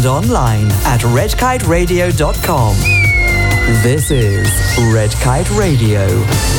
online at redkiteradio.com. This is Red Kite Radio.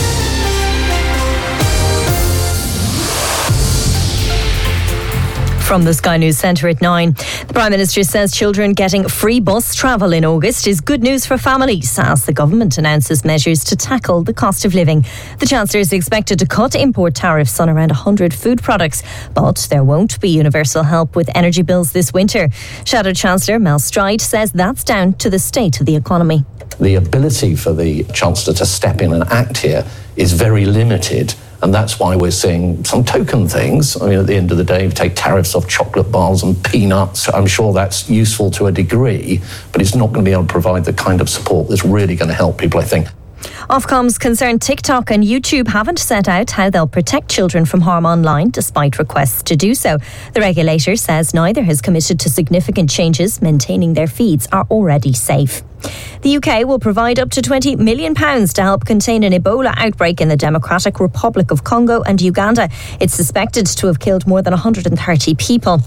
From the Sky News Centre at 9. The Prime Minister says children getting free bus travel in August is good news for families as the government announces measures to tackle the cost of living. The Chancellor is expected to cut import tariffs on around 100 food products, but there won't be universal help with energy bills this winter. Shadow Chancellor Mel Stride says that's down to the state of the economy. The ability for the Chancellor to step in and act here is very limited. And that's why we're seeing some token things. I mean, at the end of the day, if you take tariffs off chocolate bars and peanuts, I'm sure that's useful to a degree, but it's not going to be able to provide the kind of support that's really going to help people, I think. Ofcom's concerned TikTok and YouTube haven't set out how they'll protect children from harm online, despite requests to do so. The regulator says neither has committed to significant changes, maintaining their feeds are already safe. The UK will provide up to £20 million to help contain an Ebola outbreak in the Democratic Republic of Congo and Uganda. It's suspected to have killed more than 130 people.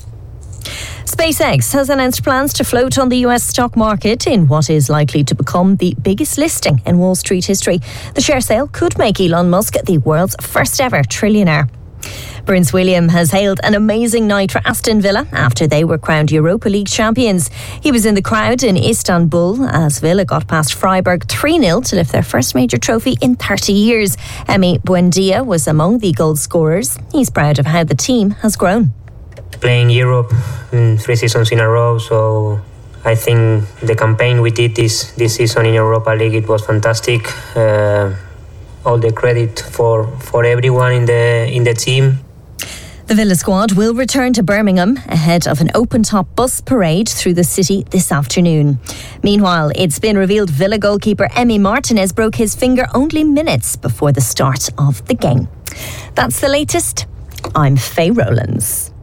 SpaceX has announced plans to float on the US stock market in what is likely to become the biggest listing in Wall Street history. The share sale could make Elon Musk the world's first ever trillionaire. Prince William has hailed an amazing night for Aston Villa after they were crowned Europa League champions. He was in the crowd in Istanbul as Villa got past Freiburg 3-0 to lift their first major trophy in 30 years. Emi Buendia was among the goal scorers. He's proud of how the team has grown. Playing Europe in 3 seasons in a row, so I think the campaign we did this season in Europa League, it was fantastic. All the credit for everyone in the team. The Villa squad will return to Birmingham ahead of an open-top bus parade through the city this afternoon. Meanwhile, it's been revealed Villa goalkeeper Emi Martinez broke his finger only minutes before the start of the game. That's the latest. I'm Faye Rowlands.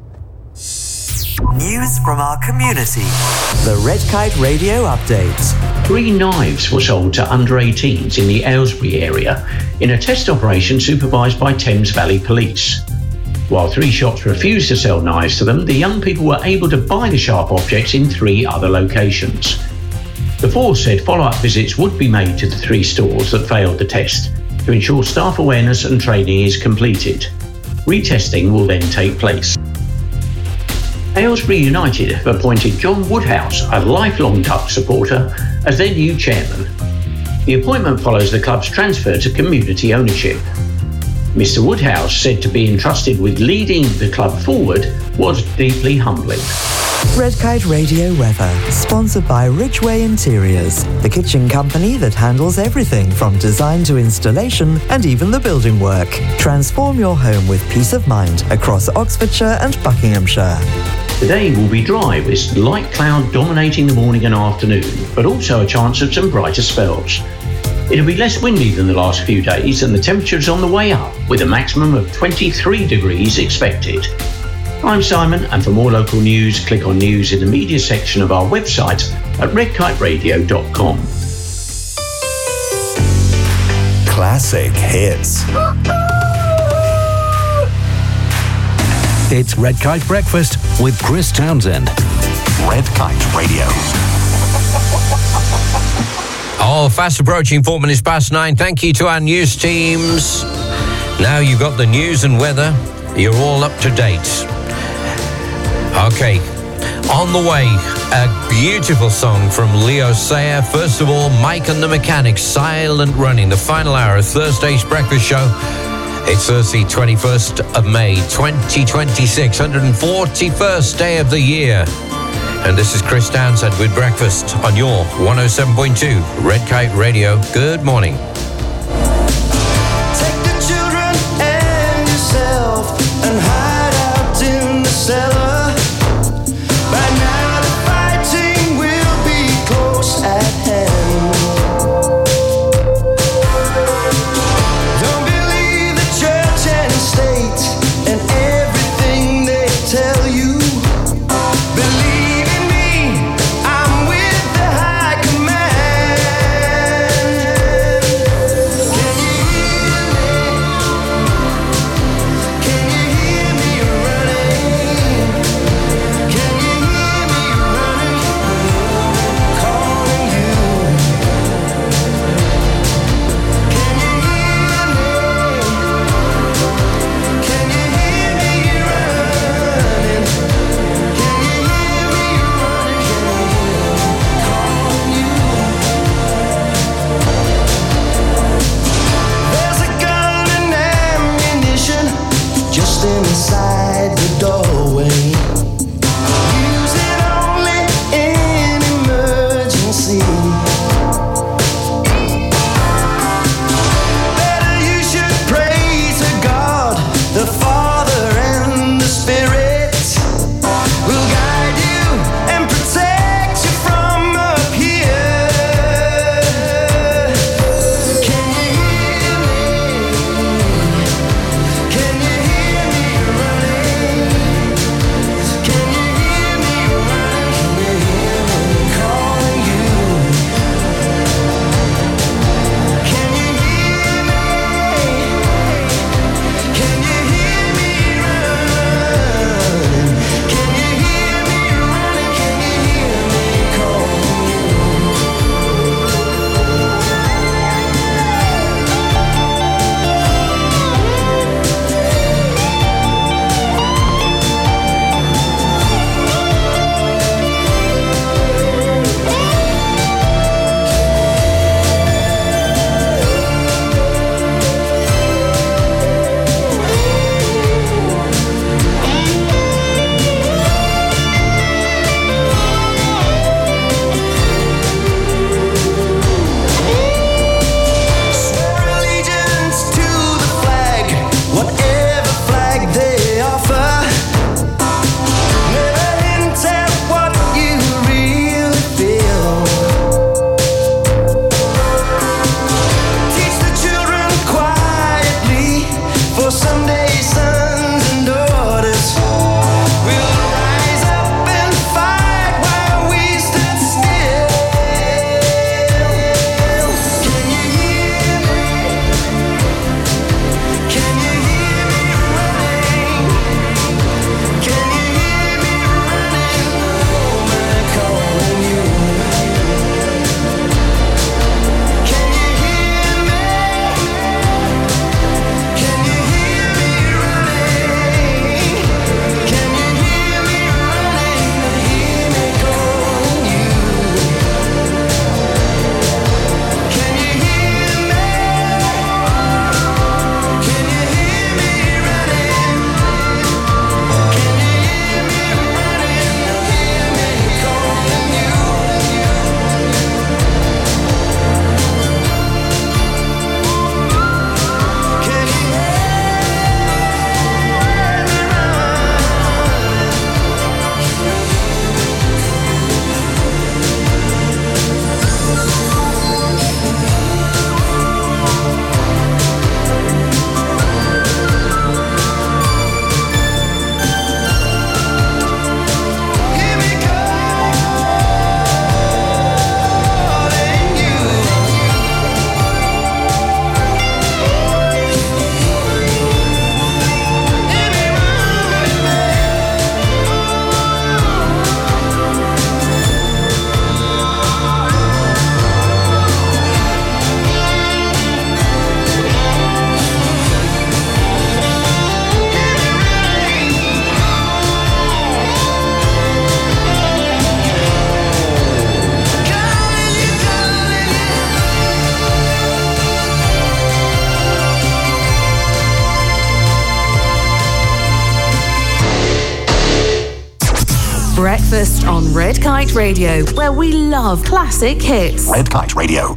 News from our community. The Red Kite Radio Update. 3 knives were sold to under 18s in the Aylesbury area in a test operation supervised by Thames Valley Police. While 3 shops refused to sell knives to them, the young people were able to buy the sharp objects in 3 other locations. The force said follow-up visits would be made to the 3 stores that failed the test to ensure staff awareness and training is completed. Retesting will then take place. Aylesbury United have appointed John Woodhouse, a lifelong Duck supporter, as their new chairman. The appointment follows the club's transfer to community ownership. Mr. Woodhouse, said to be entrusted with leading the club forward, was deeply humbling. Red Kite Radio weather, sponsored by Ridgeway Interiors, the kitchen company that handles everything from design to installation and even the building work. Transform your home with peace of mind across Oxfordshire and Buckinghamshire. Today will be dry with light cloud dominating the morning and afternoon, but also a chance of some brighter spells. It'll be less windy than the last few days and the temperature is on the way up with a maximum of 23 degrees expected. I'm Simon, and for more local news, click on news in the media section of our website at redkiteradio.com. Classic hits. It's Red Kite Breakfast with Chris Townsend. Red Kite Radio. Oh, fast approaching 4 minutes past 9. Thank you to our news teams. Now you've got the news and weather. You're all up to date. Okay, on the way, a beautiful song from Leo Sayer. First of all, Mike and the Mechanics, Silent Running, the final hour of Thursday's breakfast show. It's Thursday, 21st of May, 2026, 141st day of the year. And this is Chris Townsend with breakfast on your 107.2 Red Kite Radio. Good morning. Take the children and yourself and hide out in the cellar. By now the fighting will be close at hand. Don't believe the church and state and everything they tell you. Believe in me, I'm with the high command. Breakfast on Red Kite Radio, where we love classic hits. Red Kite Radio.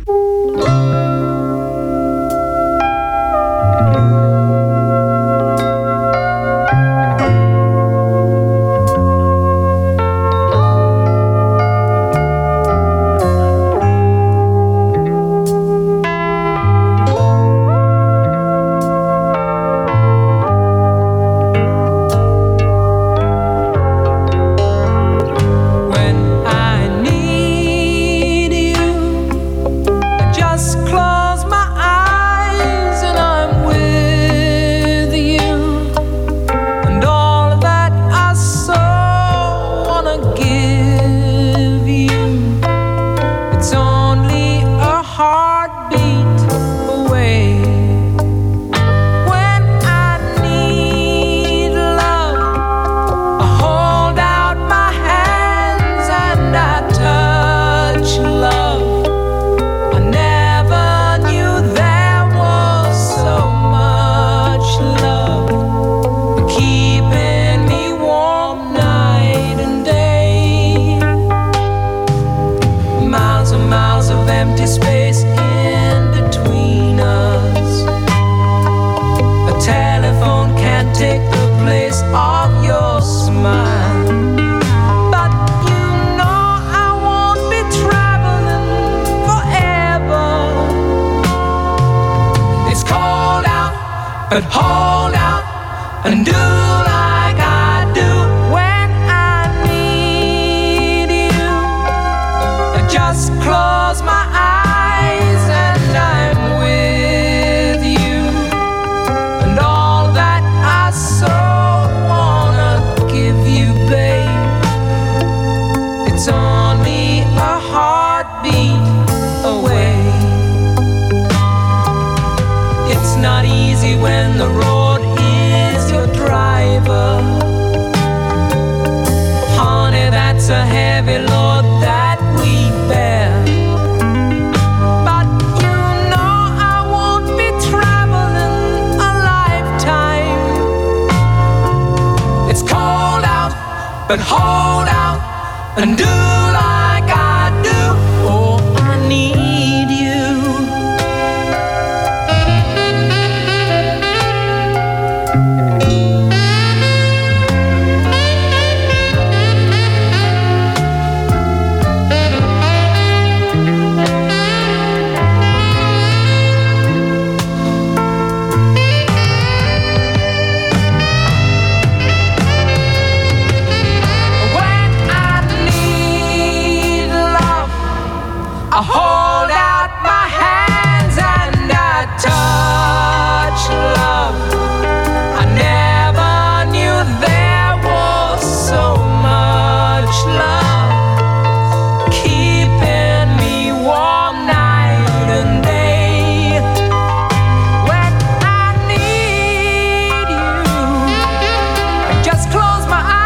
But hold out and do like I do when I need you. I just close my eyes and I'm with you. And all that I so wanna give you, babe, it's only a heartbeat away. It's not easy when the road is your driver. Honey, that's a heavy load that we bear. But you know I won't be traveling a lifetime. It's cold out, but hold out and do like I do. Oh, I need you. I hold out my hands and I touch love. I never knew there was so much love, keeping me warm night and day. When I need you, I just close my eyes.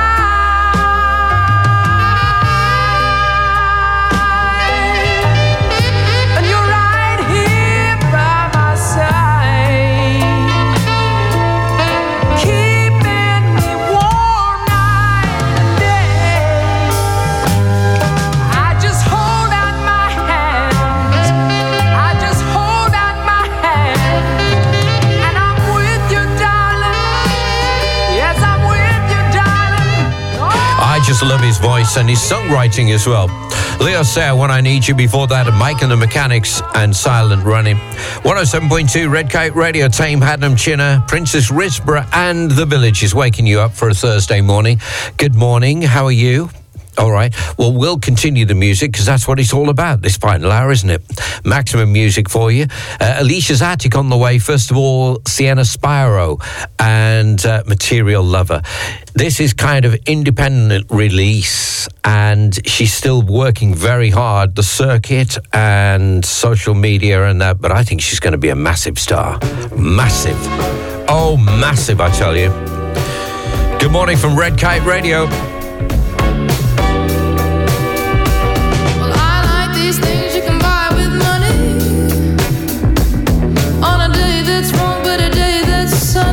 Just love his voice and his songwriting as well. Leo Sayer, When I Need You. Before that, Mike and the Mechanics and Silent Running. 107.2 Red Kite Radio. Tame Hadnam Chinner, Princess Risborough and The Village is waking you up for a Thursday morning. Good morning. How are you? All right. Well, we'll continue the music because that's what it's all about this final hour, isn't it? Maximum music for you. Alicia's Attic on the way. First of all, Sienna Spiro and Material Lover. This is kind of independent release and she's still working very hard, the circuit and social media and that, but I think she's going to be a massive star. Massive. Oh, massive, I tell you. Good morning from Red Kite Radio.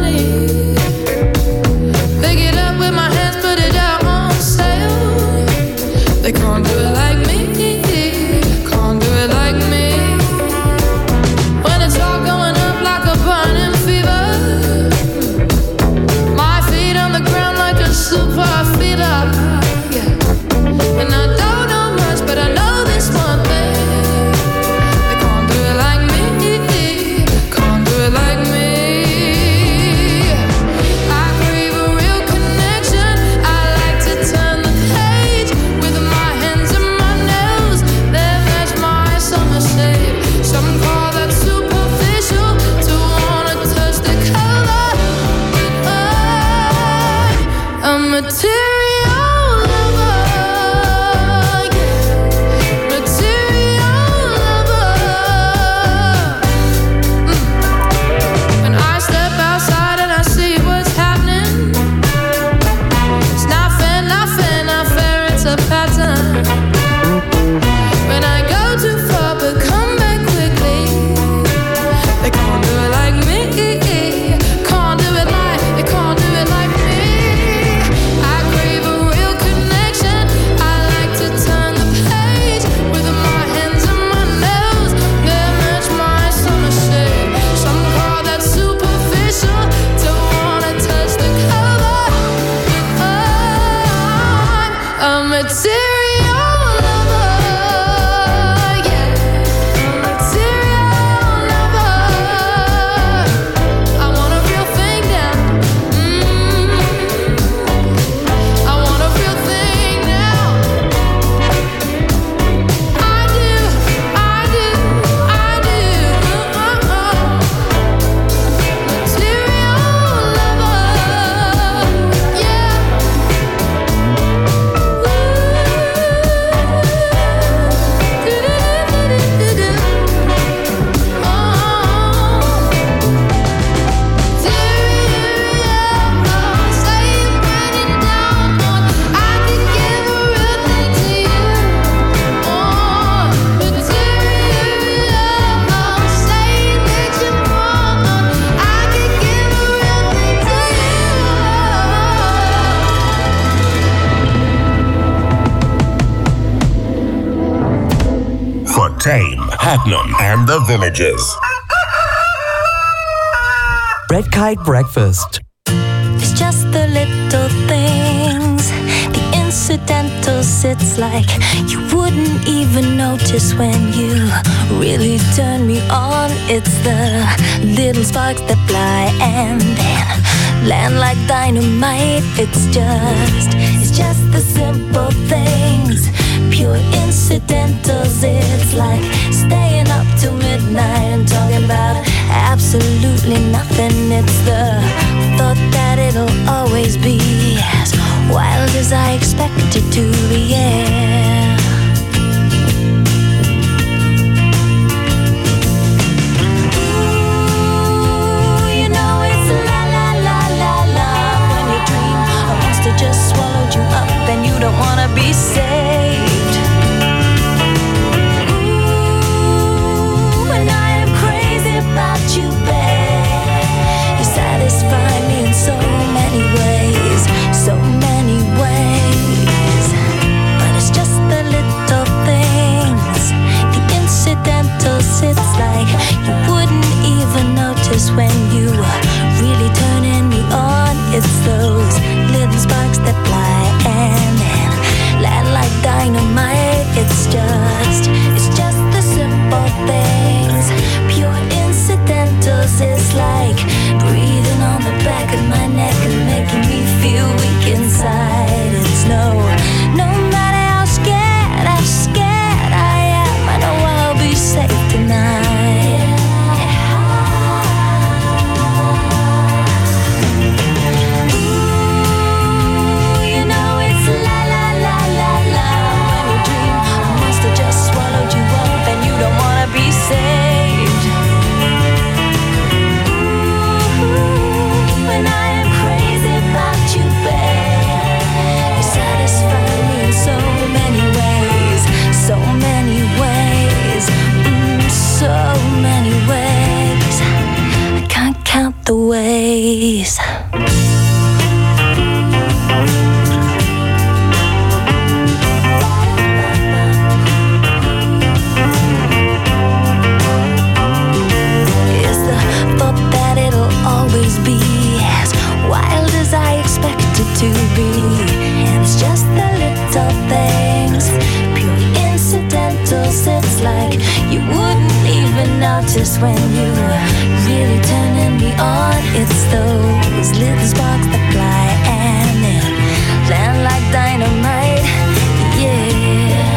Pick it up with my hands, put it out on sale. for Tame, Hadnam and the Villagers. Red Kite Breakfast. It's just the little things, the incidentals. It's like you wouldn't even notice when you really turn me on. It's the little sparks that fly and then land like dynamite. It's just the simple things, pure incidentals. It's like staying up till midnight and talking about absolutely nothing. It's the thought that it'll always be as wild as I expect it to be, yeah. Ooh, you know it's la la la la la when you dream a monster just swallowed you up and you don't wanna be saved. Ooh, when I am crazy about you, babe, you satisfy me in so many ways, so many ways. But it's just the little things, the incidentals. It's like you wouldn't even notice when you were really turning me on. It's those little sparks that fly and then land like dynamite. It's just the simple things, pure incidentals. It's like breathing on the back of my neck and making me feel weak inside. It's no matter how scared I am, I know I'll be safe tonight. Ooh, you know it's la la la la la when you dream a monster just swallowed you up and you don't wanna be saved. Ooh, when I am crazy about you, babe, you satisfy me in so many ways, so many ways, so many ways. I can't count the ways. It's the thought that it'll always be as wild as I expect it to be. And it's just the little things, pure incidentals. It's like you wouldn't even notice when you were really turning me on. It's those little sparks that fly and then land like dynamite, yeah.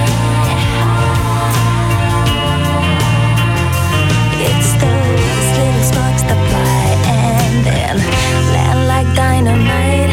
It's those little sparks that fly and then land like dynamite,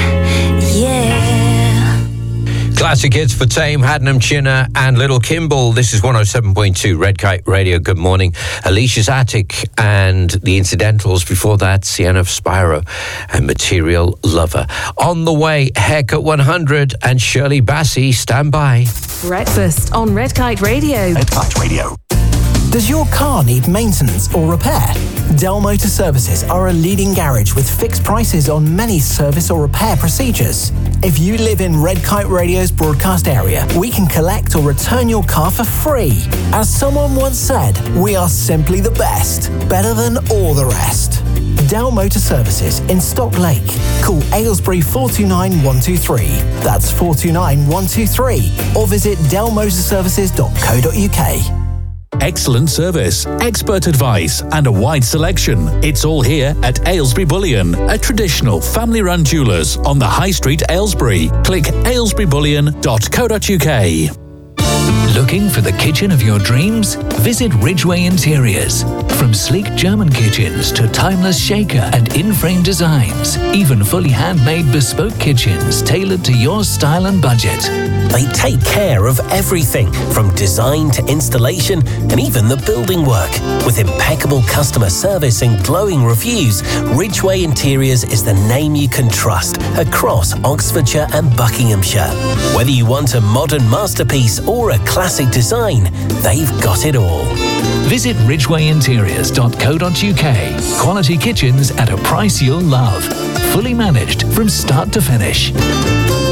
yeah. Classic hits for Tame, Hadnam, Chinna and Little Kimball. This is 107.2 Red Kite Radio. Good morning. Alicia's Attic and the Incidentals. Before that, Sienna of Spyro and Material Lover. On the way, Haircut 100 and Shirley Bassey. Stand by. Breakfast on Red Kite Radio. Red Kite Radio. Does your car need maintenance or repair? Dell Motor Services are a leading garage with fixed prices on many service or repair procedures. If you live in Red Kite Radio's broadcast area, we can collect or return your car for free. As someone once said, we are simply the best, better than all the rest. Dell Motor Services in Stock Lake. Call Aylesbury 429 123. That's 429 123. Or visit dellmotorservices.co.uk. Excellent service, expert advice and a wide selection. It's all here at Aylesbury Bullion, a traditional family-run jewellers on the High Street, Aylesbury. Click aylesburybullion.co.uk. Looking for the kitchen of your dreams? Visit Ridgeway Interiors. From sleek German kitchens to timeless shaker and in-frame designs, even fully handmade bespoke kitchens tailored to your style and budget. They take care of everything from design to installation and even the building work. With impeccable customer service and glowing reviews, Ridgeway Interiors is the name you can trust across Oxfordshire and Buckinghamshire. Whether you want a modern masterpiece or a classic design, they've got it all. Visit ridgwayinteriors.co.uk. Quality kitchens at a price you'll love. Fully managed from start to finish.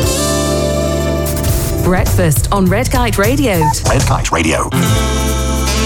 Breakfast on Red Kite Radio. Red Kite Radio.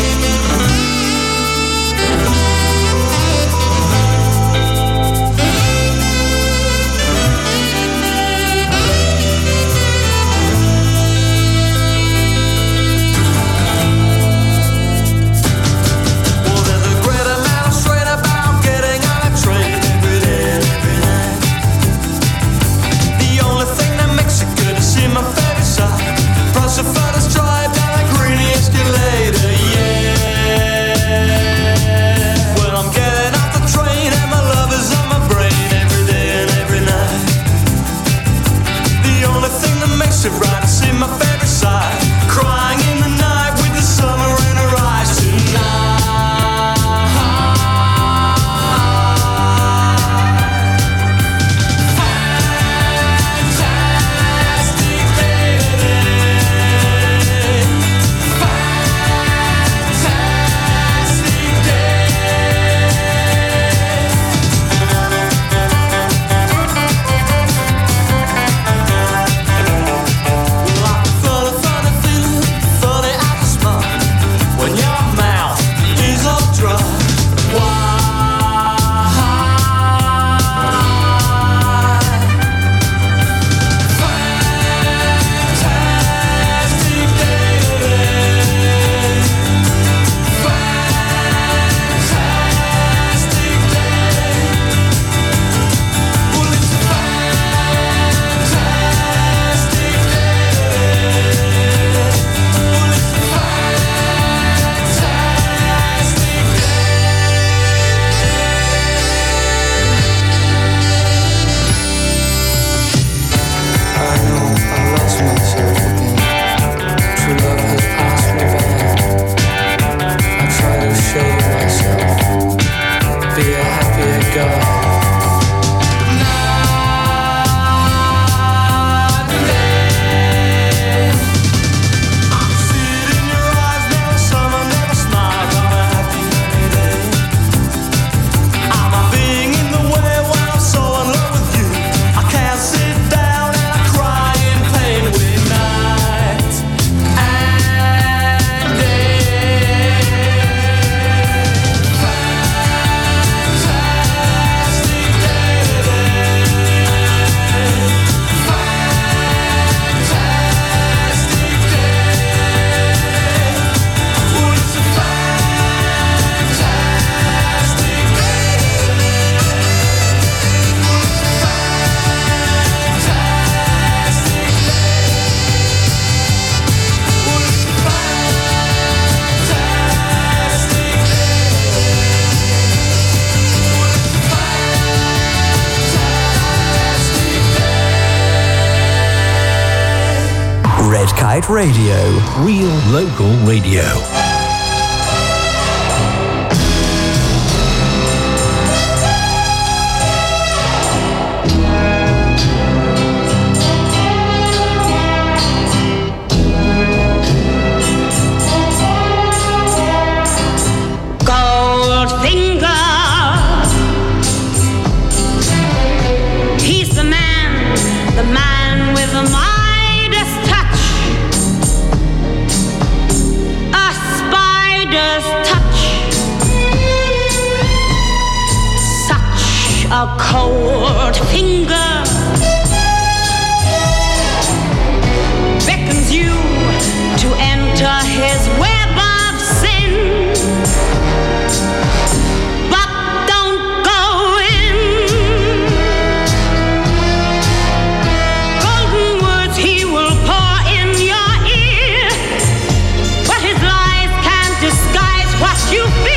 Kite Radio. Real local radio. A cold finger beckons you to enter his web of sin, but don't go in. Golden words he will pour in your ear, but his lies can't disguise what you feel.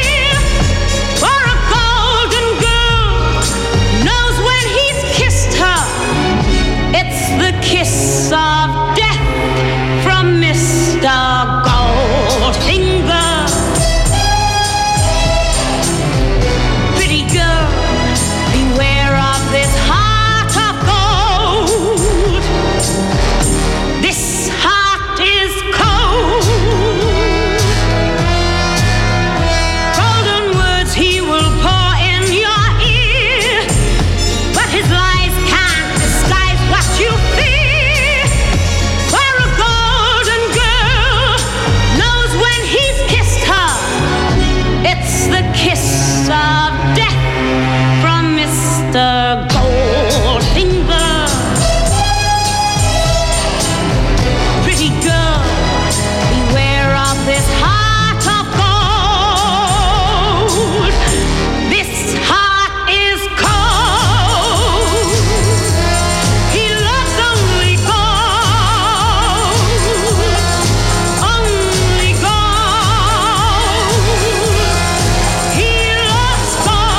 Kiss of death from Mr. Goldfinger. Pretty girl, beware of this heart of gold. This heart is cold. Golden words he will pour in your ear, but his lies can't disguise what you feel. Kiss of death from Mr. Goldfinger. Pretty girl, beware of this heart of gold. This heart is cold. He loves only gold. Only gold. He loves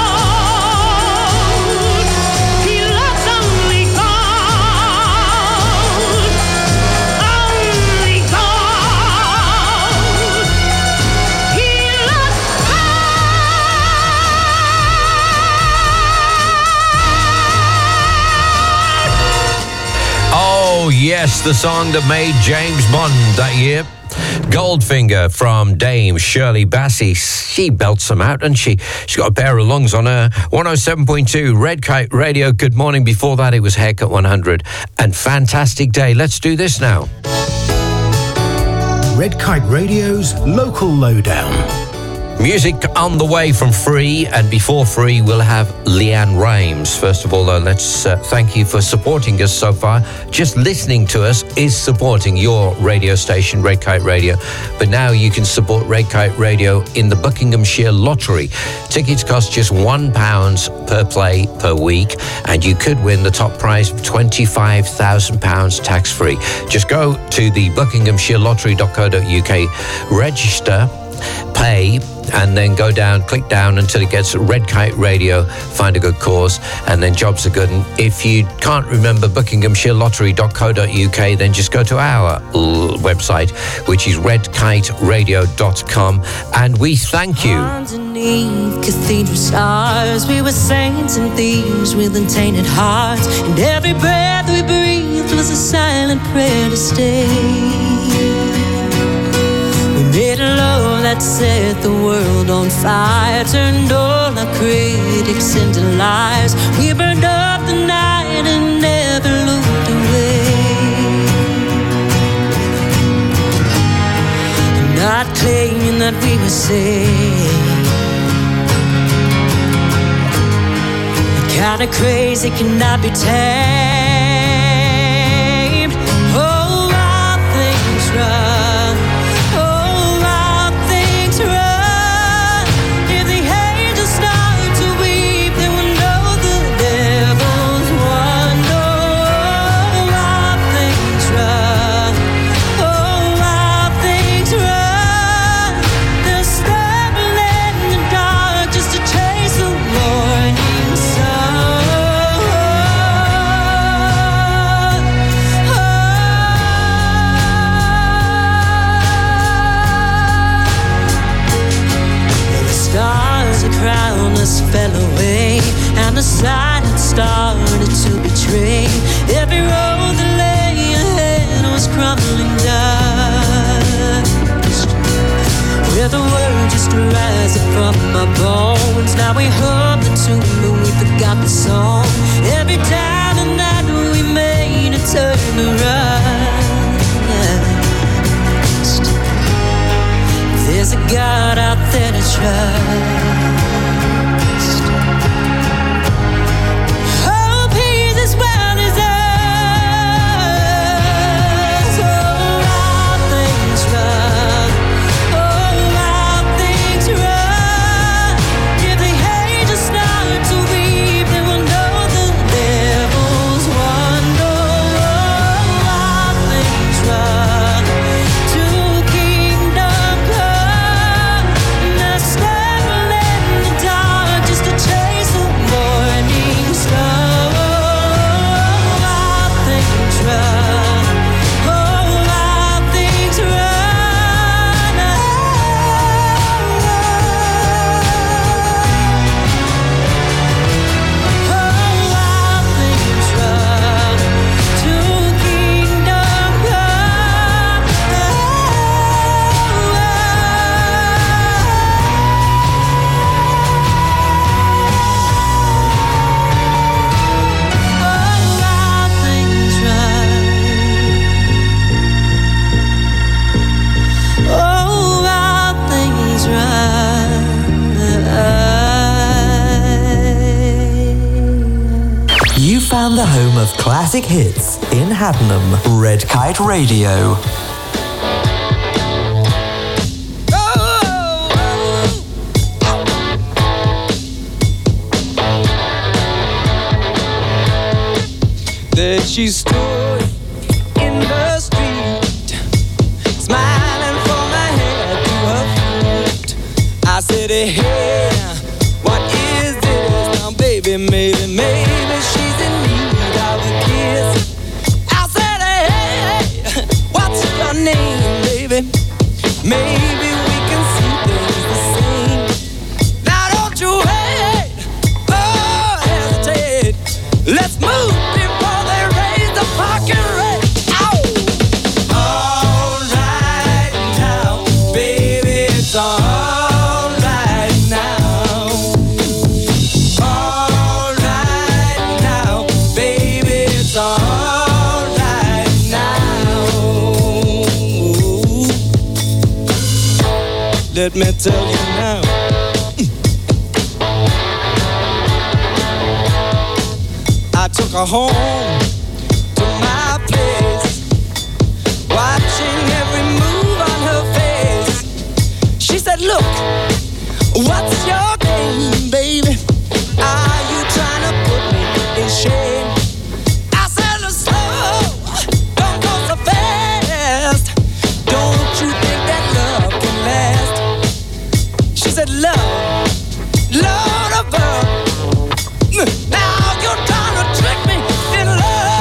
only gold. Only gold. He loves Oh, yes, the song that made James Bond that year. Goldfinger from Dame Shirley Bassey. She belts them out, and she's got a pair of lungs on her. 107.2 Red Kite Radio. Good morning. Before that, it was Haircut 100. And Fantastic Day. Let's do this now. Red Kite Radio's Local Lowdown. Music on the way from Free, and before Free we'll have Leanne Rimes. First of all, though, let's thank you for supporting us so far. Just listening to us is supporting your radio station, Red Kite Radio. But now you can support Red Kite Radio in the Buckinghamshire Lottery. Tickets cost just £1 per play per week, and you could win the top prize of £25,000 tax-free. Just go to the buckinghamshirelottery.co.uk, register, pay, and then go down, click down until it gets Red Kite Radio, find a good cause, and then jobs are good. And if you can't remember buckinghamshirelottery.co.uk, then just go to our website, which is redkiteradio.com, and we thank you. Underneath cathedral stars, we were saints and thieves with untainted hearts, and every breath we breathed was a silent prayer to stay. We made a love that set the world on fire, turned all our critics into liars. We burned up the night and never looked away. I'm not claiming that we were saved. The kind of crazy cannot be tamed. Oh, wild things run. Just to chase the morning sun. the side had started to betray. Every road that lay ahead was crumbling dust, with the word just rising from my bones. Now we hum the tune, but we forgot the song. Every time that we made a turn around, there's a God out there to trust. Hope He's as well as us. Oh, how things run. Oh, how things run. If the angels start to weep, they will know the devil's won. Oh, how things run. To kingdom come. Now stand in the dark just to chase the morning star. Oh, how things run. Oh, how things run. Oh, how things run. To kingdom come. Oh, how things run. You found the home of classic hits in Haddenham. Red Kite Radio. That she stood in the street, smiling from her head to her feet. I said, hey, what is this now, baby? Maybe she's in need of a kiss. I said, hey, what's your name, baby? Maybe we can see things the same. Now don't you wait, oh, hesitate. Let's move before they raise the fucking rate. Ow! All right now, baby, it's all right now. All right now, baby, it's all right now. Let me tell you now. I took her home to my place, watching every move on her face. She said, look, what's your game, baby? Are you trying to put me in shame? I said, slow, don't go so fast. Don't you think that love can last? She said, love, Lord above. Now you're trying to trick me in love.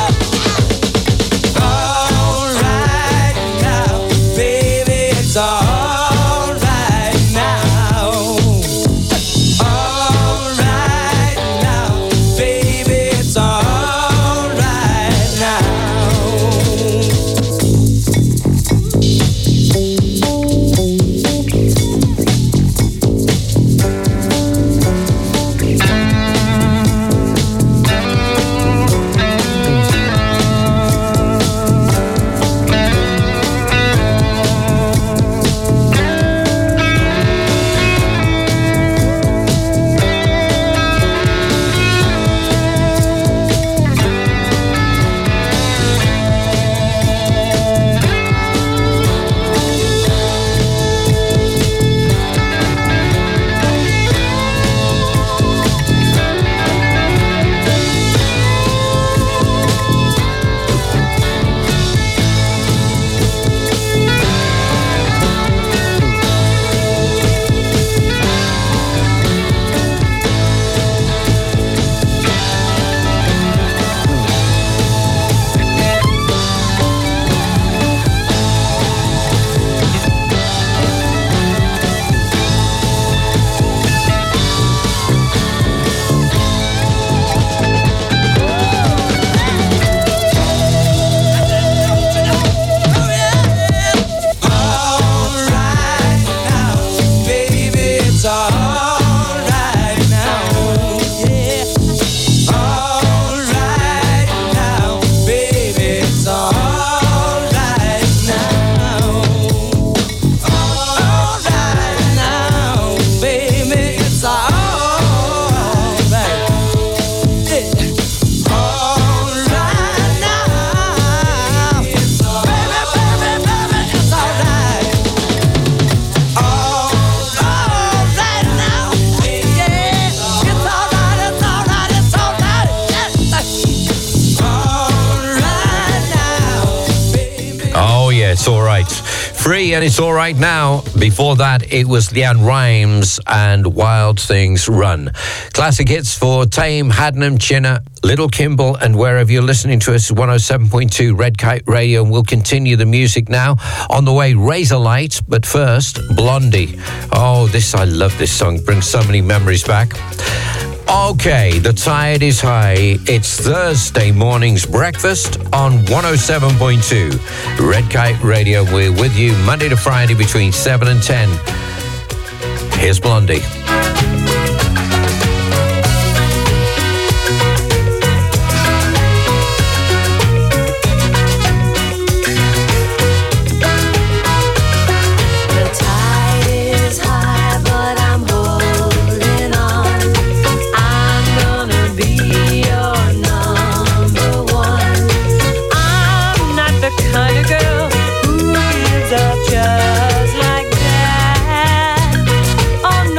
It's All Right. Free and It's All Right Now. Before that, it was Leanne Rimes and Wild Things Run. Classic hits for Tame, Hadnam, Chinna, Little Kimball, and wherever you're listening to us, 107.2 Red Kite Radio. And we'll continue the music now. On the way, Razorlight, but first, Blondie. Oh, I love this song. It brings so many memories back. Okay, the tide is high. It's Thursday morning's breakfast on 107.2 Red Kite Radio. We're with you Monday to Friday between 7 and 10. Here's Blondie. Just like that. Oh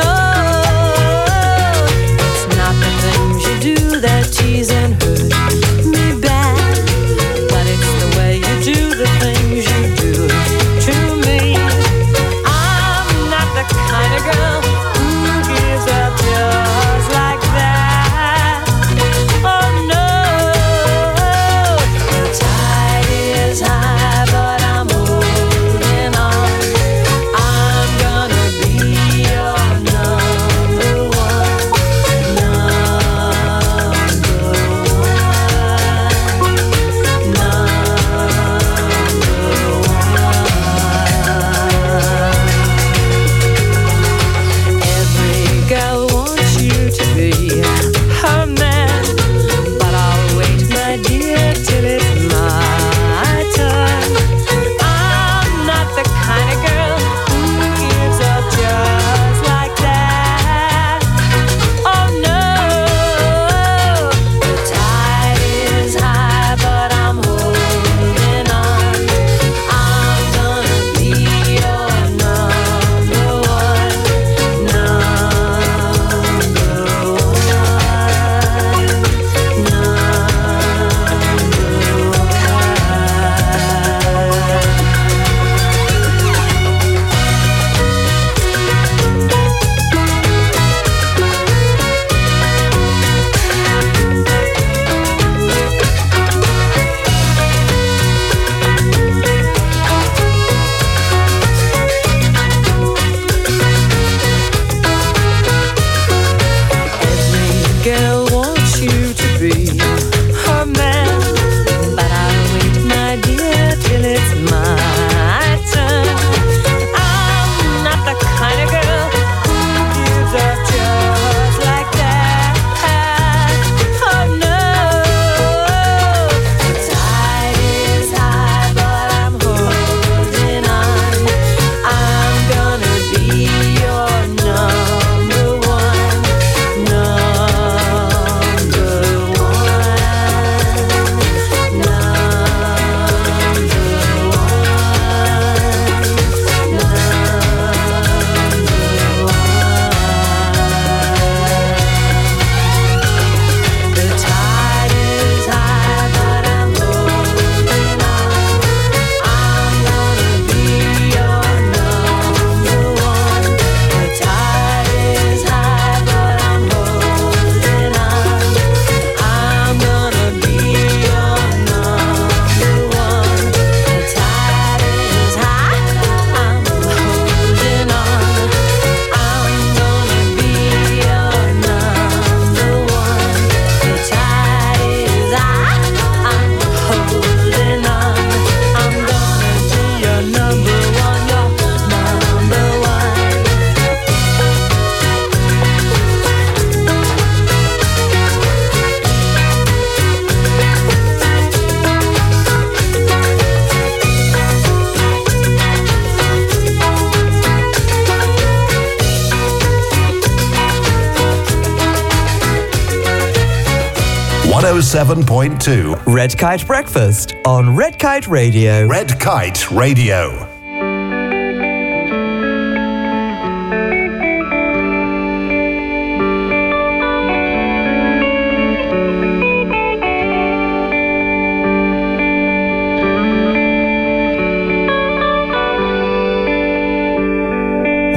107.2 Red Kite Breakfast on Red Kite Radio. Red Kite Radio.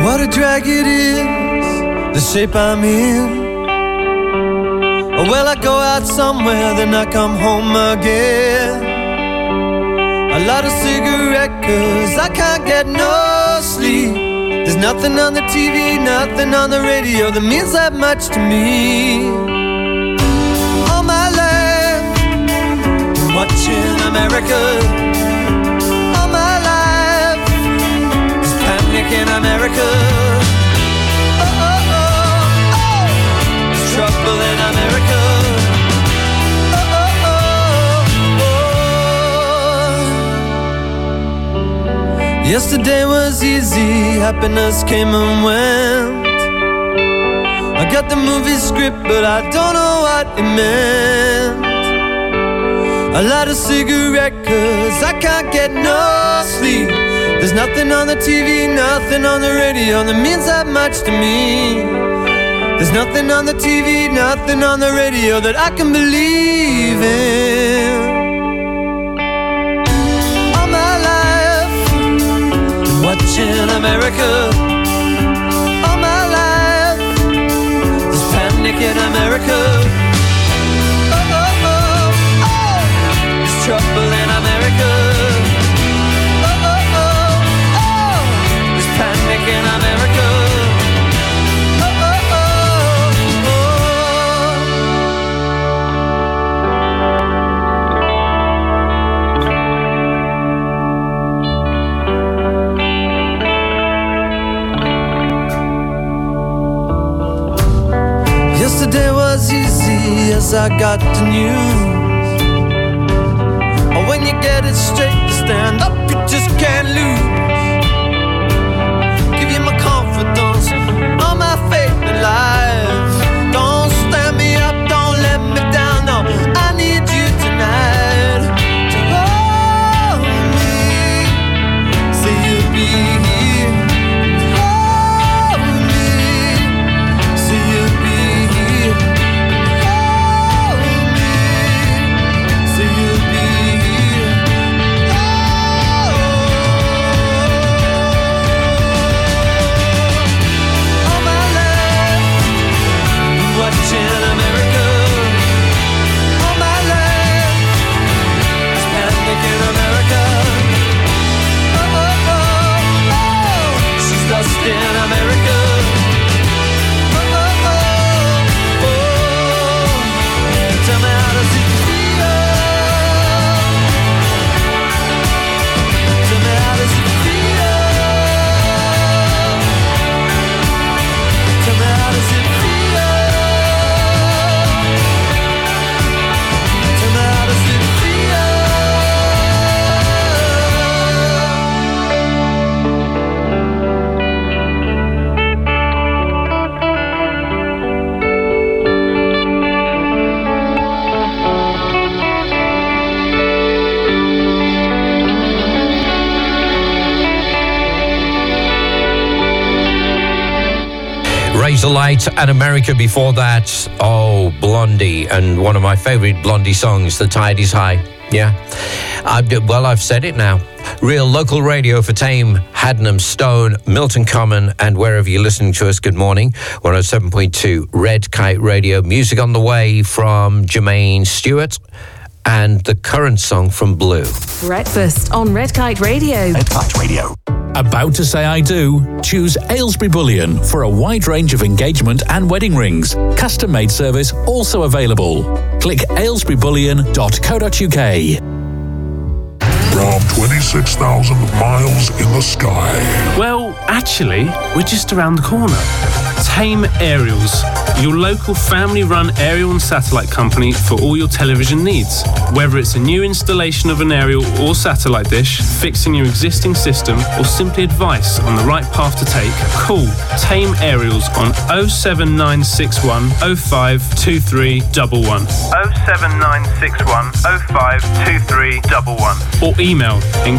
What a drag it is, the shape I'm in. Well, I go out somewhere, then I come home again. A lot of cigarette, 'cause I can't get no sleep. There's nothing on the TV, nothing on the radio that means that much to me. All my life, watching America. All my life, there's panic in America. Oh, oh, oh, oh, there's trouble in America. Oh, oh, oh, oh. Yesterday was easy, happiness came and went. I got the movie script, but I don't know what it meant. A lot of cigarette, 'cause I can't get no sleep. There's nothing on the TV, nothing on the radio that means that much to me. There's nothing on the TV, nothing on the radio that I can believe in. All my life, watching America. All my life, there's panic in America. Oh, oh, oh, oh, there's trouble in America. Oh, oh, oh, oh, there's panic in America. Oh, oh, oh, oh. Yesterday was easy as I got the news. Oh, when you get it straight, you stand up, you just can't lose. Give you my confidence, all my faith in life. Don't stand me up, don't let me down, no, I need you tonight to hold me, say you'll be here. Hold me, say you'll be here. Hold me, say you'll be here. All my life, watching America. All my life, there's panic in America. Oh, oh, oh, oh, she's lost in America. Oh, oh, oh, oh, tell me how does it feel? Tell me how does it feel? Tell me how does it feel? Tell me how does it feel? Razorlight and America before that. Oh, Blondie, and one of my favorite Blondie songs, The Tide is High. Yeah. I've said it now. Real local radio for Tame, Haddenham, Stone, Milton Common, and wherever you're listening to us, good morning. 107.2 Red Kite Radio. Music on the way from Jermaine Stewart, and the current song from Blue. Breakfast on Red Kite Radio. Red Kite Radio. About to say I do? Choose Aylesbury Bullion for a wide range of engagement and wedding rings. Custom-made service also available. Click aylesburybullion.co.uk. From 26,000 miles in the sky. Well, actually, we're just around the corner. Tame Aerials, your local family-run aerial and satellite company for all your television needs. Whether it's a new installation of an aerial or satellite dish, fixing your existing system, or simply advice on the right path to take, call Tame Aerials on 07961 052311. 07961 052311. Or email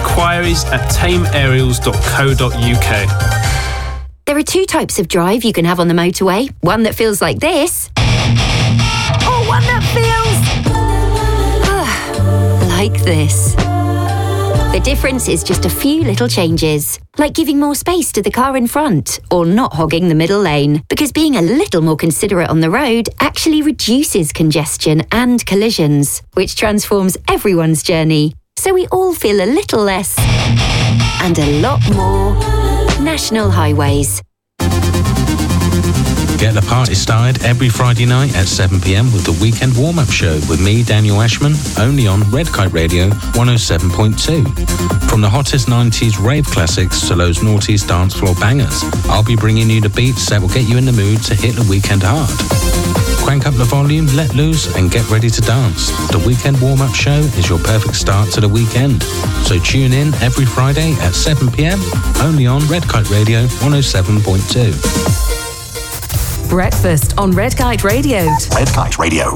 inquiries@tameaerials.co.uk. There are two types of drive you can have on the motorway. One that feels like this. Or one that feels like this. The difference is just a few little changes, like giving more space to the car in front or not hogging the middle lane, because being a little more considerate on the road actually reduces congestion and collisions, which transforms everyone's journey, so we all feel a little less and a lot more National Highways. Get the party started every Friday night at 7 p.m. with the Weekend Warm-Up Show with me, Daniel Ashman, only on Red Kite Radio 107.2. From the hottest 90s rave classics to those noughties dance floor bangers, I'll be bringing you the beats that will get you in the mood to hit the weekend hard. Crank up the volume, let loose, and get ready to dance. The Weekend Warm-Up Show is your perfect start to the weekend. So tune in every Friday at 7 p.m. only on Red Kite Radio 107.2. Breakfast on Red Kite Radio. Red Kite Radio.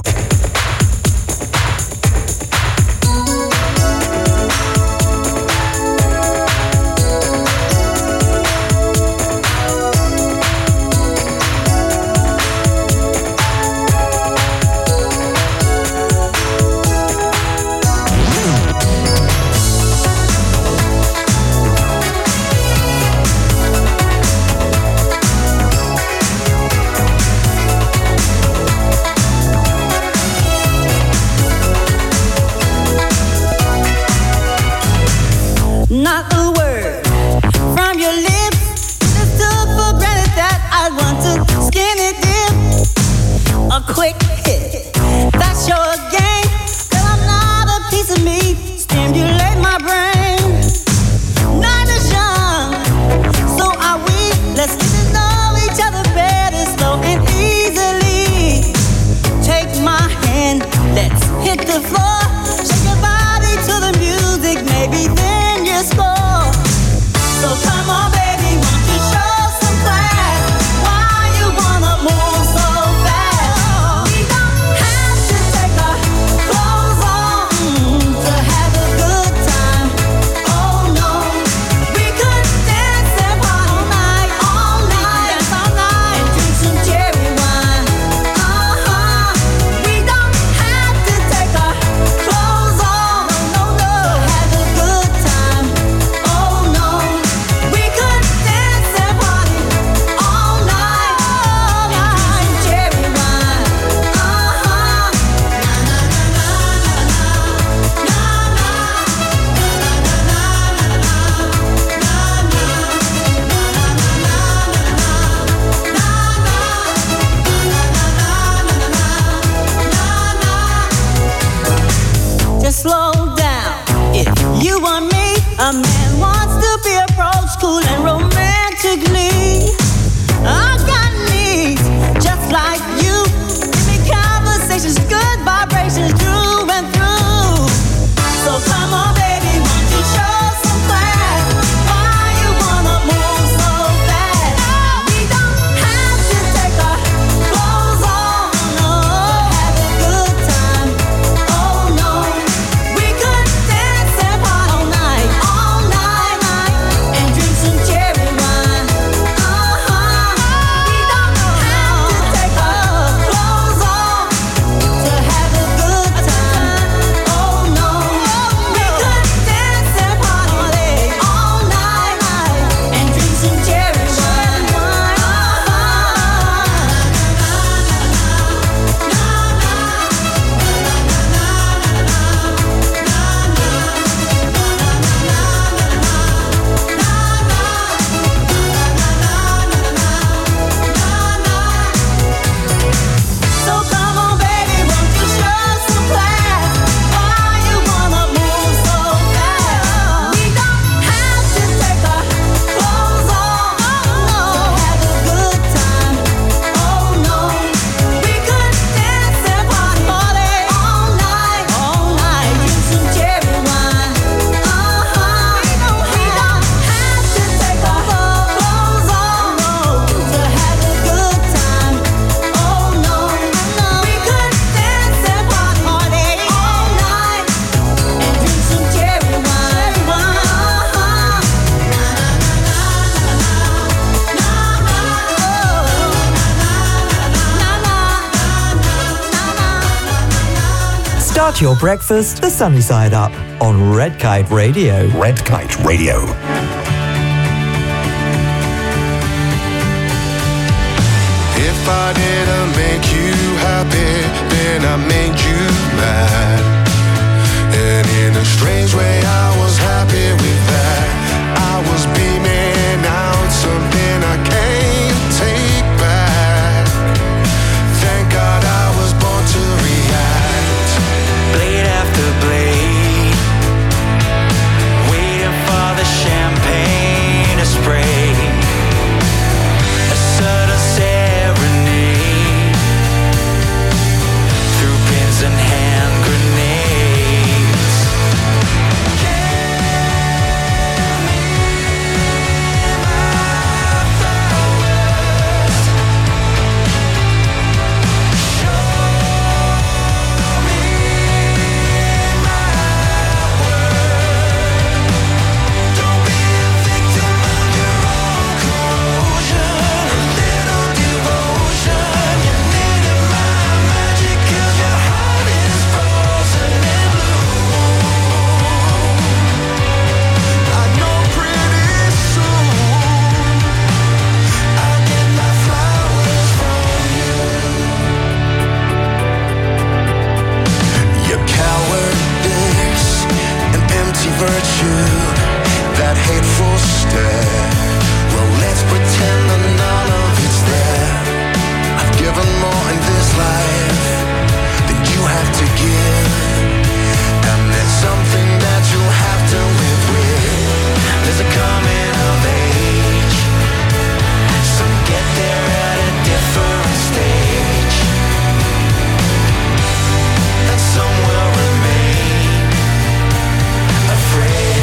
Start your breakfast the sunny side up on Red Kite Radio. Red Kite Radio. If I didn't make you happy, then I made you mad. And in a strange way, I was happy with that. I was beaming out something I can't take back. Thank God I was born to react. Blade after blade, waiting for the champagne to spray. A sudden serenade through pins and hand grenades. Virtue, that hateful stare. Well, let's pretend that none of it's there. I've given more in this life than you have to give, and there's something that you'll have to live with. There's a coming of age. Some get there at a different stage, and some will remain afraid.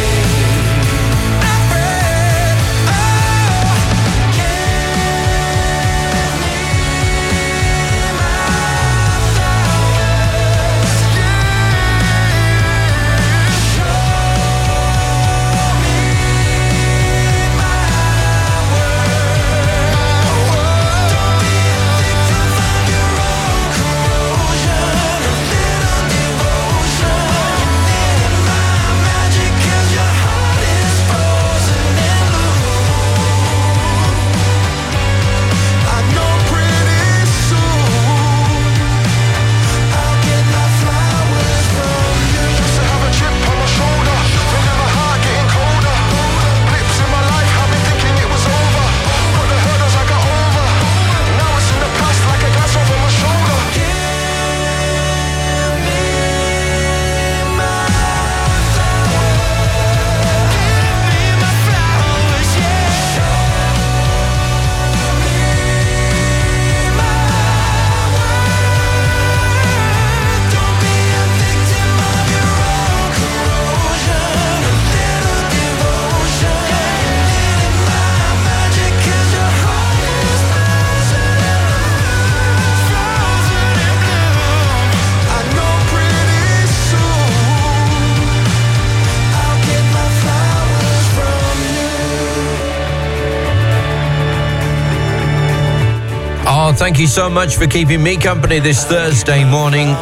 Thank you so much for keeping me company this Thursday morning.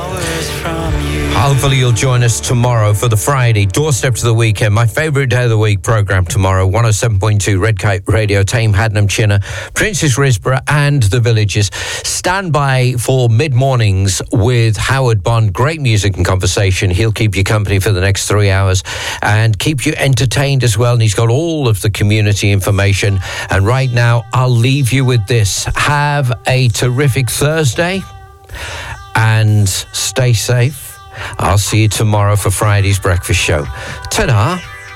Hopefully you'll join us tomorrow for the Friday doorstep to the weekend. My favourite day of the week programme tomorrow, 107.2 Red Kite Radio, Tame, Hadnam, Chinner, Princess Risborough and the Villages. Stand by for mid-mornings with Howard Bond. Great music and conversation. He'll keep you company for the next 3 hours and keep you entertained as well. And he's got all of the community information. And right now, I'll leave you with this. Have a terrific Thursday and stay safe. I'll see you tomorrow for Friday's breakfast show. Ta-da!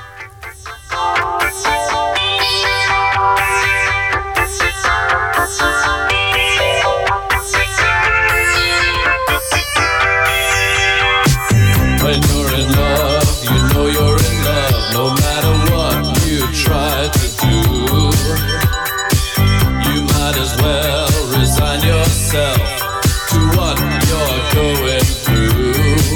When you're in love, you know you're in love, no matter what you try to do. You might as well resign yourself to what you're going through.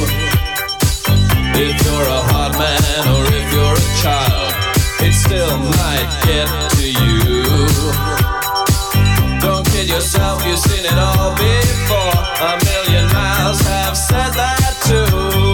If you're a hard man or if you're a child, it still might get to you. Don't kid yourself, you've seen it all before. A million miles have said that too.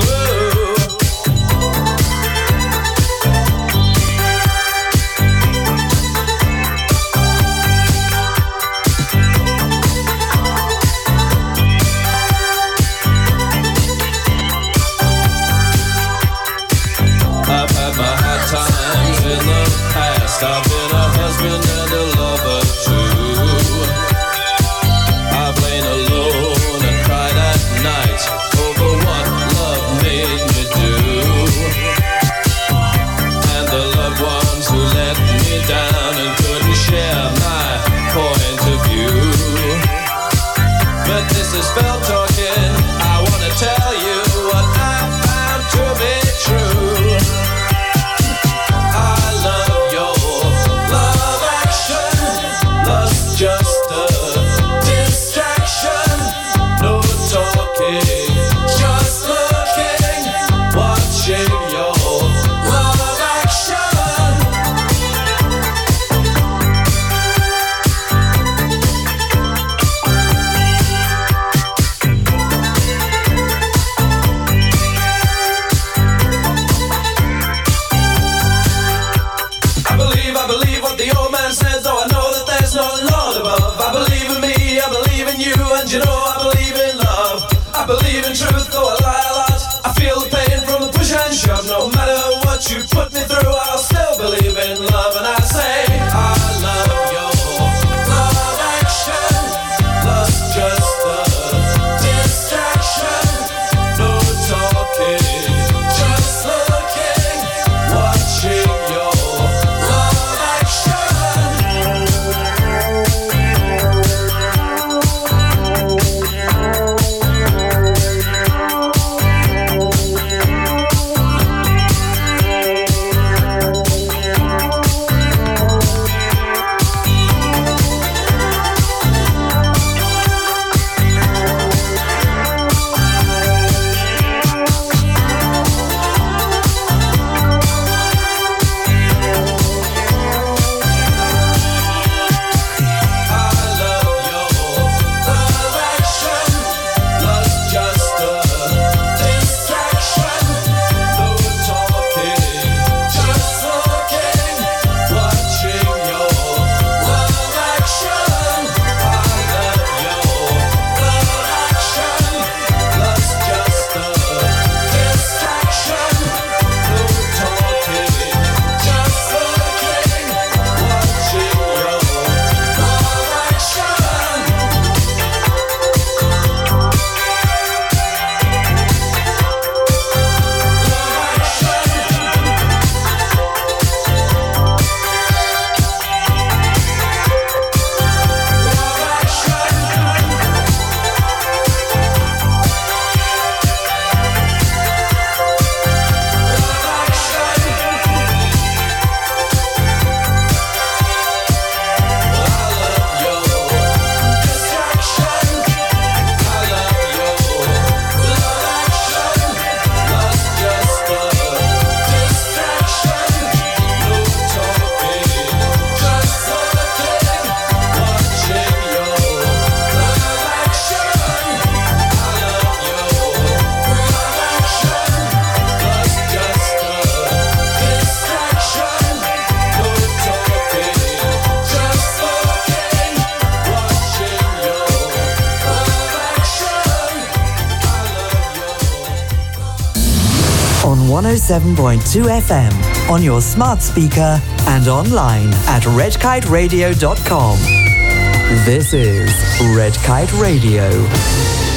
truth, though I lie a lot. I feel the pain from the push and shove. No matter what you put me through, I'll still believe in love. And I say, I love your love action. Love's just a distraction. No talking, just looking, watching your love action. On 107.2 FM, on your smart speaker and online at redkiteradio.com. This is Red Kite Radio.